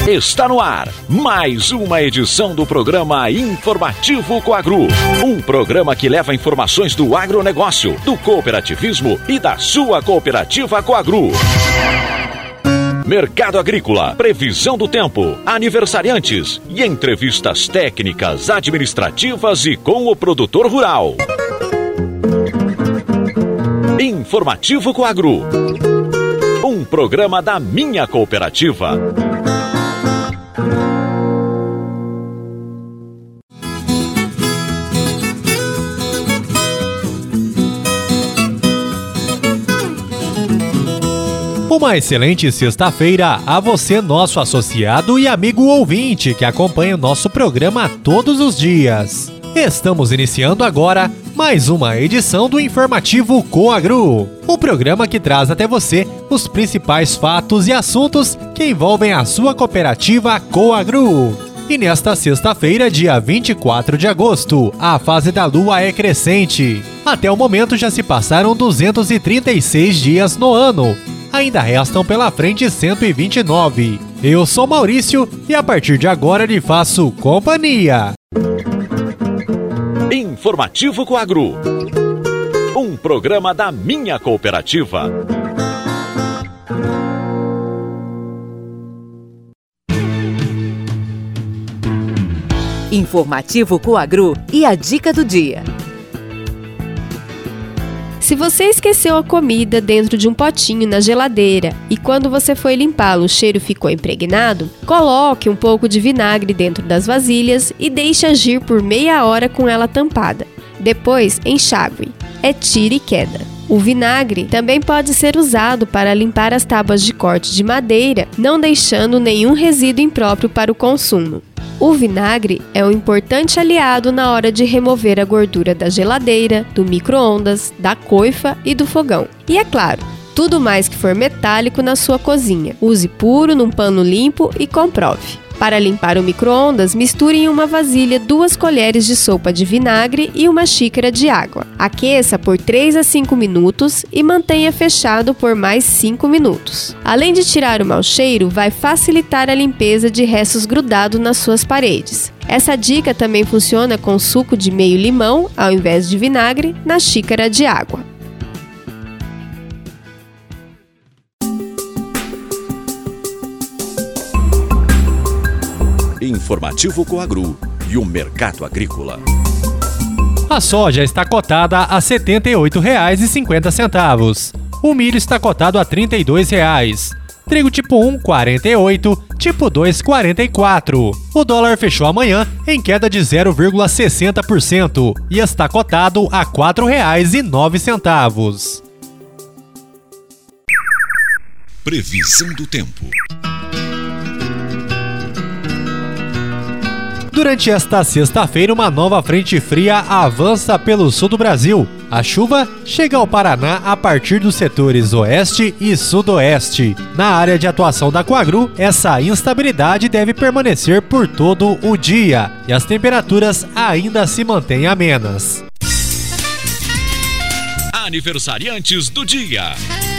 Está no ar mais uma edição do programa Informativo Coagro. Um programa que leva informações do agronegócio, do cooperativismo e da sua cooperativa Coagro. Mercado agrícola, previsão do tempo, aniversariantes e entrevistas técnicas, administrativas e com o produtor rural. Informativo Coagro. Um programa da minha cooperativa. Uma excelente sexta-feira a você, nosso associado e amigo ouvinte que acompanha o nosso programa todos os dias. Estamos iniciando agora mais uma edição do Informativo Coagro, o programa que traz até você os principais fatos e assuntos que envolvem a sua cooperativa Coagro. E nesta sexta-feira, dia 24 de agosto, a fase da lua é crescente. Até o momento já se passaram 236 dias no ano. Ainda restam pela frente 129. Eu sou Maurício e a partir de agora lhe faço companhia. Informativo Coagro. Um programa da minha cooperativa. Informativo Coagro e a dica do dia. Se você esqueceu a comida dentro de um potinho na geladeira e quando você foi limpá-lo o cheiro ficou impregnado, coloque um pouco de vinagre dentro das vasilhas e deixe agir por meia hora com ela tampada. Depois, enxague. É tira e queda. O vinagre também pode ser usado para limpar as tábuas de corte de madeira, não deixando nenhum resíduo impróprio para o consumo. O vinagre é um importante aliado na hora de remover a gordura da geladeira, do micro-ondas, da coifa e do fogão. E é claro, tudo mais que for metálico na sua cozinha. Use puro num pano limpo e comprove. Para limpar o micro-ondas, misture em uma vasilha 2 colheres de sopa de vinagre e uma xícara de água. Aqueça por 3 a 5 minutos e mantenha fechado por mais 5 minutos. Além de tirar o mau cheiro, vai facilitar a limpeza de restos grudados nas suas paredes. Essa dica também funciona com suco de meio limão, ao invés de vinagre, na xícara de água. Informativo Coagro e o mercado agrícola. A soja está cotada a R$ 78,50. O milho está cotado a R$ 32,00. Trigo tipo 1, R$ 48, tipo 2, R$ 44. O dólar fechou amanhã em queda de 0,60% e está cotado a R$ 4,09. Previsão do tempo. Durante esta sexta-feira, uma nova frente fria avança pelo sul do Brasil. A chuva chega ao Paraná a partir dos setores oeste e sudoeste. Na área de atuação da Coagro, essa instabilidade deve permanecer por todo o dia e as temperaturas ainda se mantêm amenas. Aniversariantes do dia.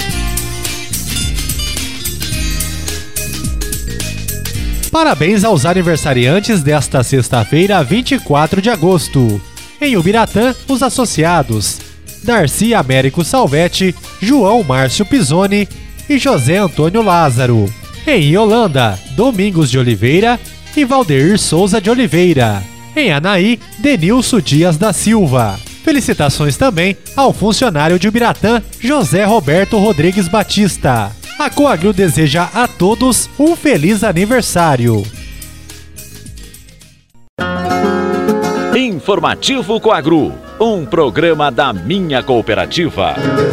Parabéns aos aniversariantes desta sexta-feira, 24 de agosto. Em Ubiratã, os associados Darcy Américo Salvetti, João Márcio Pisoni e José Antônio Lázaro. Em Iolanda, Domingos de Oliveira e Valdeir Souza de Oliveira. Em Anaí, Denilson Dias da Silva. Felicitações também ao funcionário de Ubiratã, José Roberto Rodrigues Batista. A Coagro deseja a todos um feliz aniversário. Informativo Coagro, um programa da minha cooperativa.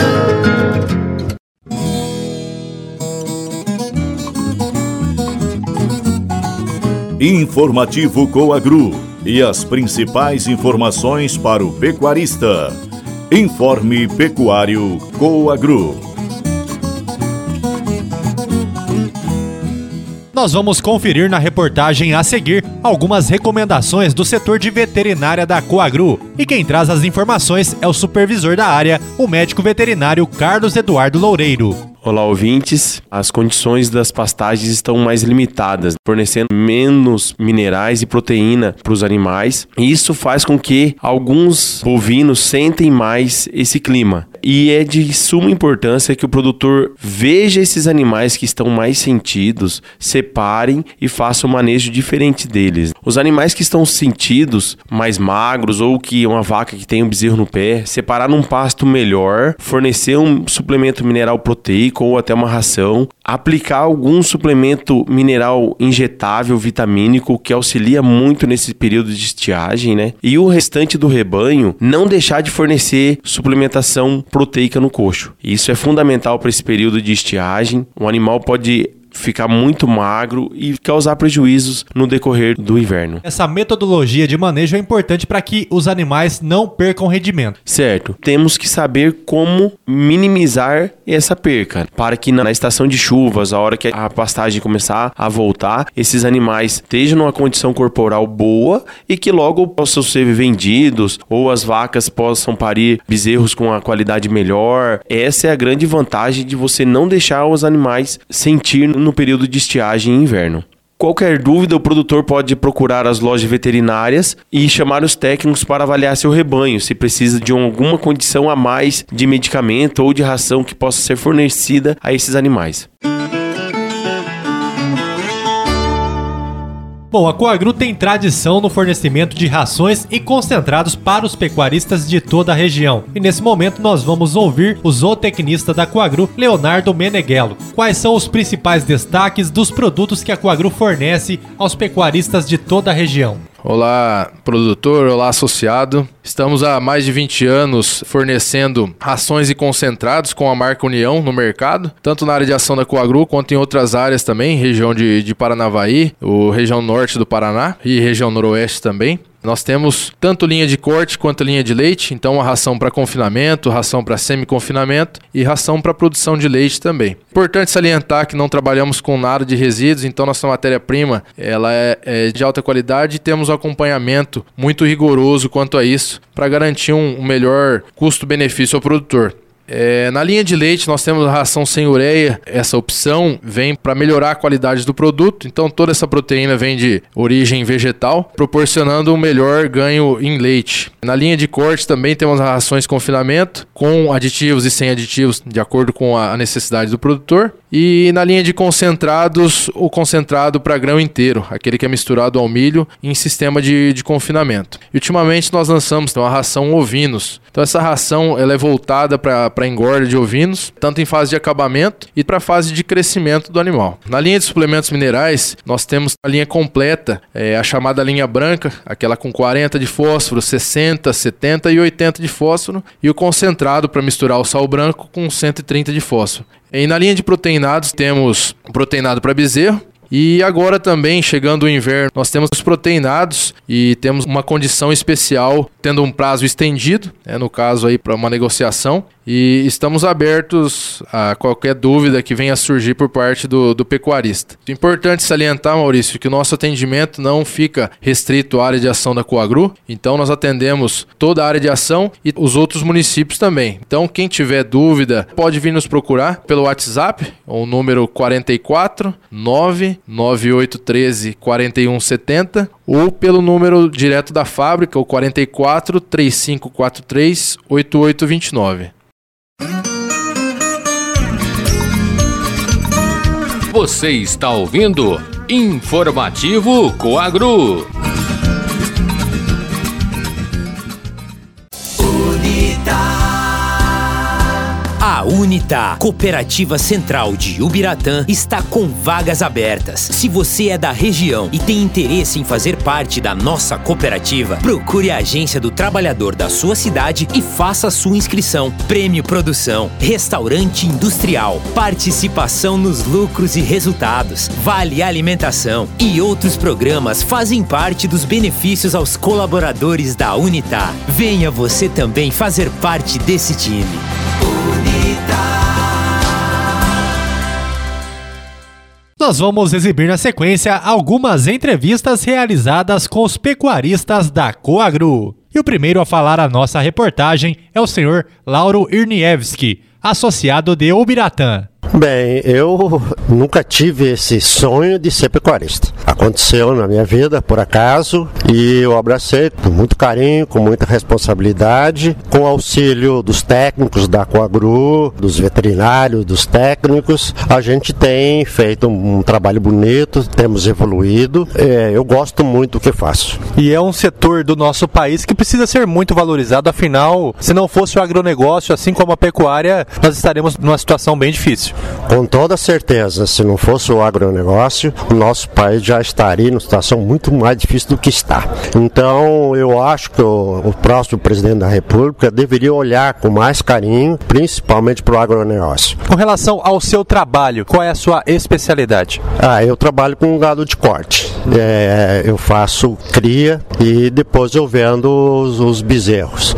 Informativo Coagro e as principais informações para o pecuarista. Informe Pecuário Coagro. Nós vamos conferir na reportagem a seguir algumas recomendações do setor de veterinária da Coagro. E quem traz as informações é o supervisor da área, o médico veterinário Carlos Eduardo Loureiro. Olá, ouvintes. As condições das pastagens estão mais limitadas, fornecendo menos minerais e proteína para os animais. E isso faz com que alguns bovinos sentem mais esse clima. E é de suma importância que o produtor veja esses animais que estão mais sentidos, separem e faça um manejo diferente deles. Os animais que estão sentidos, mais magros, ou que uma vaca que tem um bezerro no pé, separar num pasto melhor, fornecer um suplemento mineral proteico ou até uma ração, aplicar algum suplemento mineral injetável, vitamínico, que auxilia muito nesse período de estiagem, né? E o restante do rebanho, não deixar de fornecer suplementação proteica no coxo. Isso é fundamental para esse período de estiagem. O animal pode ficar muito magro e causar prejuízos no decorrer do inverno. Essa metodologia de manejo é importante para que os animais não percam rendimento. Certo. Temos que saber como minimizar essa perca, para que na estação de chuvas, a hora que a pastagem começar a voltar, esses animais estejam numa condição corporal boa e que logo possam ser vendidos, ou as vacas possam parir bezerros com uma qualidade melhor. Essa é a grande vantagem de você não deixar os animais sentir no período de estiagem e inverno. Qualquer dúvida, o produtor pode procurar as lojas veterinárias e chamar os técnicos para avaliar seu rebanho, se precisa de alguma condição a mais de medicamento ou de ração que possa ser fornecida a esses animais. Bom, a Coagru tem tradição no fornecimento de rações e concentrados para os pecuaristas de toda a região. E nesse momento nós vamos ouvir o zootecnista da Coagru, Leonardo Meneghello. Quais são os principais destaques dos produtos que a Coagru fornece aos pecuaristas de toda a região? Olá, produtor, olá, associado. Estamos há mais de 20 anos fornecendo rações e concentrados com a marca União no mercado, tanto na área de ação da Coagru quanto em outras áreas também, região de Paranavaí, região norte do Paraná e região noroeste também. Nós temos tanto linha de corte quanto linha de leite, então a ração para confinamento, ração para semi-confinamento e ração para produção de leite também. Importante salientar que não trabalhamos com nada de resíduos, então nossa matéria-prima ela é de alta qualidade e temos um acompanhamento muito rigoroso quanto a isso para garantir um melhor custo-benefício ao produtor. Na linha de leite nós temos a ração sem ureia. Essa opção vem para melhorar a qualidade do produto, então toda essa proteína vem de origem vegetal, proporcionando um melhor ganho em leite. Na linha de corte também temos as rações confinamento, com aditivos e sem aditivos, de acordo com a necessidade do produtor. E na linha de concentrados, o concentrado para grão inteiro, aquele que é misturado ao milho em sistema de confinamento. E ultimamente nós lançamos a ração ovinos. Então essa ração ela é voltada para engorda de ovinos, tanto em fase de acabamento e para fase de crescimento do animal. Na linha de suplementos minerais, nós temos a linha completa, a chamada linha branca, aquela com 40 de fósforo, 60, 70 e 80 de fósforo, e o concentrado para misturar o sal branco com 130 de fósforo. E na linha de proteinados temos o proteinado para bezerro. E agora também, chegando o inverno, nós temos os proteinados e temos uma condição especial, tendo um prazo estendido, no caso aí para uma negociação. E estamos abertos a qualquer dúvida que venha a surgir por parte do pecuarista. É importante salientar, Maurício, que o nosso atendimento não fica restrito à área de ação da Coagru. Então nós atendemos toda a área de ação e os outros municípios também. Então quem tiver dúvida pode vir nos procurar pelo WhatsApp, o número 44 99813 4170, ou pelo número direto da fábrica, o 44 3543 8829. Você está ouvindo Informativo Coagru. A Unita, Cooperativa Central de Ubiratã, está com vagas abertas. Se você é da região e tem interesse em fazer parte da nossa cooperativa, procure a agência do trabalhador da sua cidade e faça a sua inscrição. Prêmio Produção, Restaurante Industrial, participação nos lucros e resultados, Vale Alimentação e outros programas fazem parte dos benefícios aos colaboradores da Unita. Venha você também fazer parte desse time. Nós vamos exibir na sequência algumas entrevistas realizadas com os pecuaristas da Coagru. E o primeiro a falar a nossa reportagem é o senhor Lauro Irniewski, associado de Ubiratã. Bem, eu nunca tive esse sonho de ser pecuarista. Aconteceu na minha vida, por acaso, e eu abracei com muito carinho, com muita responsabilidade, com o auxílio dos técnicos da Coagru, dos veterinários, dos técnicos. A gente tem feito um trabalho bonito, temos evoluído. Eu gosto muito do que faço. E é um setor do nosso país que precisa ser muito valorizado, afinal, se não fosse o agronegócio, assim como a pecuária, nós estaremos numa situação bem difícil. Com toda certeza, se não fosse o agronegócio, o nosso país já estaria numa situação muito mais difícil do que está. Então, eu acho que o próximo presidente da República deveria olhar com mais carinho, principalmente para o agronegócio. Com relação ao seu trabalho, qual é a sua especialidade? Eu trabalho com gado de corte. Eu faço cria e depois eu vendo os bezerros.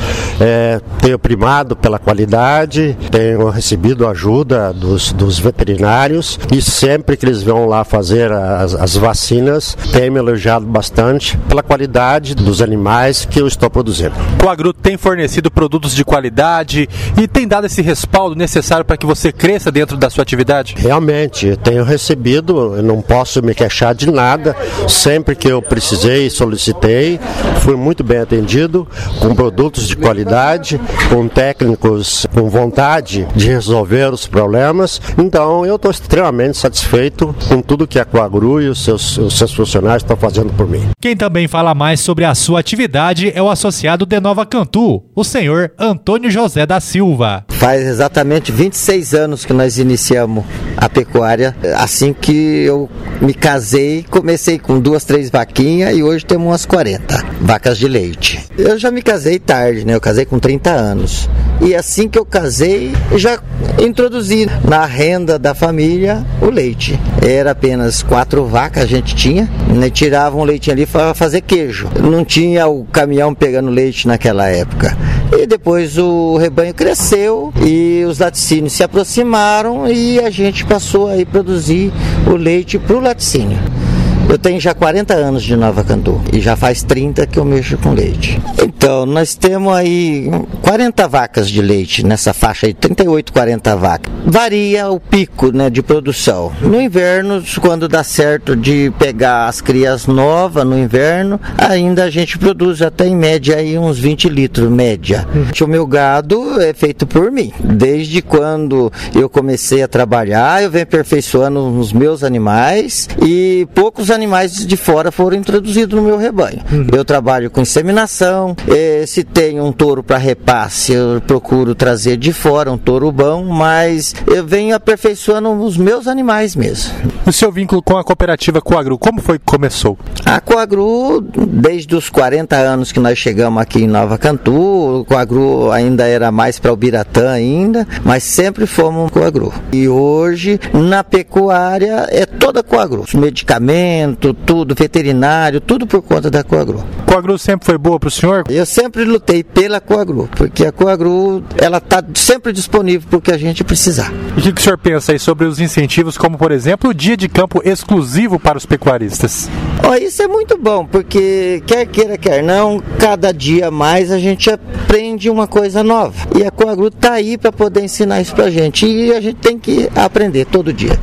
Tenho primado pela qualidade, tenho recebido ajuda dos veterinários e sempre que eles vão lá fazer as vacinas, tenho me elogiado bastante pela qualidade dos animais que eu estou produzindo. O Coagru tem fornecido produtos de qualidade e tem dado esse respaldo necessário para que você cresça dentro da sua atividade? Realmente, eu tenho recebido, eu não posso me queixar de nada, sempre que eu precisei, solicitei, fui muito bem atendido, com produtos de qualidade, com técnicos com vontade de resolver os problemas. Então eu estou extremamente satisfeito com tudo que a Coagru e os seus funcionários estão fazendo por mim. Quem também fala mais sobre a sua atividade é o associado de Nova Cantu, o senhor Antônio José da Silva. Faz exatamente 26 anos que nós iniciamos a pecuária. Assim que eu me casei, comecei com 2, 3 vaquinhas e hoje temos umas 40 vacas de leite. Eu já me casei tarde, né? Eu casei com 30 anos. E assim que eu casei, já introduzi na renda da família o leite. Era apenas 4 vacas a gente tinha, né? Tirava um leitinho ali para fazer queijo. Não tinha o caminhão pegando leite naquela época. E depois o rebanho cresceu e os laticínios se aproximaram e a gente passou a produzir o leite para o laticínio. Eu tenho já 40 anos de Nova Cantu e já faz 30 que eu mexo com leite. Então, nós temos aí 40 vacas de leite nessa faixa aí, 38, 40 vacas. Varia o pico, né, de produção. No inverno, quando dá certo de pegar as crias novas no inverno, ainda a gente produz até em média aí uns 20 litros, média. O meu gado é feito por mim. Desde quando eu comecei a trabalhar, eu venho aperfeiçoando os meus animais e poucos animais de fora foram introduzidos no meu rebanho. Eu trabalho com inseminação, se tem um touro para repasse, eu procuro trazer de fora um touro bom, mas eu venho aperfeiçoando os meus animais mesmo. O seu vínculo com a cooperativa Coagru, como foi que começou? A Coagru, desde os 40 anos que nós chegamos aqui em Nova Cantu, o Coagru ainda era mais para Ubiratã ainda, mas sempre fomos Coagru. E hoje, na pecuária, é toda Coagru. Os medicamentos, tudo, veterinário, tudo por conta da Coagru. Coagru sempre foi boa para o senhor? Eu sempre lutei pela Coagru, porque a Coagru, ela está sempre disponível para o que a gente precisar. E o que o senhor pensa aí sobre os incentivos, como por exemplo o dia de campo exclusivo para os pecuaristas? Isso é muito bom, porque quer queira, quer não, cada dia mais a gente aprende uma coisa nova. E a Coagru está aí para poder ensinar isso para a gente. E a gente tem que aprender todo dia.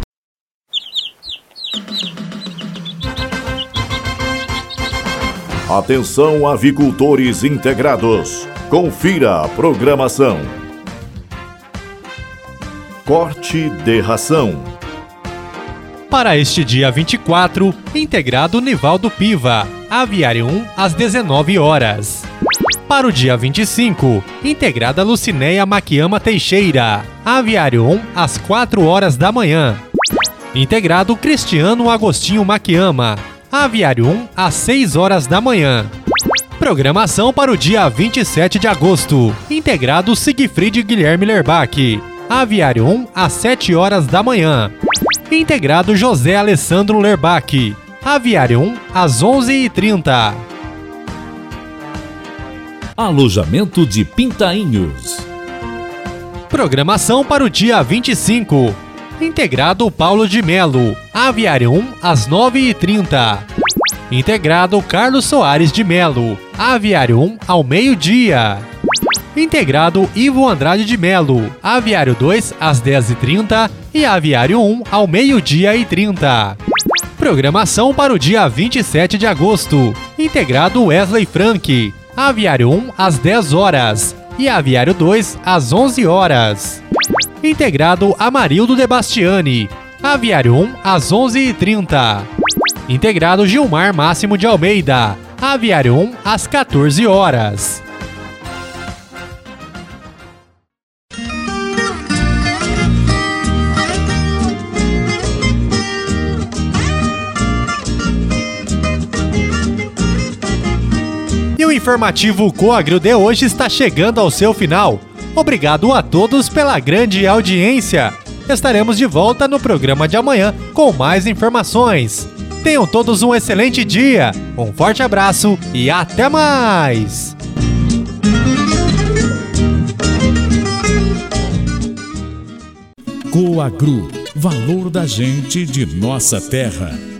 Atenção, avicultores integrados. Confira a programação. Corte de ração. Para este dia 24, integrado Nivaldo Piva, Aviário 1 às 19 horas. Para o dia 25, integrada Lucinéia Maquiama Teixeira, Aviário 1 às 4 horas da manhã. Integrado Cristiano Agostinho Maquiama, Aviário 1 às 6 horas da manhã. Programação para o dia 27 de agosto, integrado Sigfried Guilherme Lerbach, Aviário 1 às 7 horas da manhã. Integrado José Alessandro Lerbach, Aviário 1 às 11h30. Alojamento de Pintainhos. Programação para o dia 25. Integrado Paulo de Melo, Aviário 1 às 9h30. Integrado Carlos Soares de Melo, Aviário 1 ao meio-dia. Integrado Ivo Andrade de Melo, Aviário 2 às 10h30 e Aviário 1 ao 12h30. Programação para o dia 27 de agosto. Integrado Wesley Frank, Aviário 1 às 10 horas e Aviário 2 às 11 horas. Integrado Amarildo de Bastiani, Aviário 1 às 11h30. Integrado Gilmar Máximo de Almeida, Aviário 1 às 14 horas. E o informativo Coagro de hoje está chegando ao seu final. Obrigado a todos pela grande audiência. Estaremos de volta no programa de amanhã com mais informações. Tenham todos um excelente dia, um forte abraço e até mais! Coagro, valor da gente de nossa terra.